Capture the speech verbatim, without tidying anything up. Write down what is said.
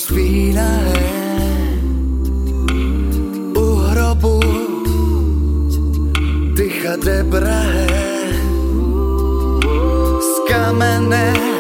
spína hned u hrobu tycha debrahe z kamene.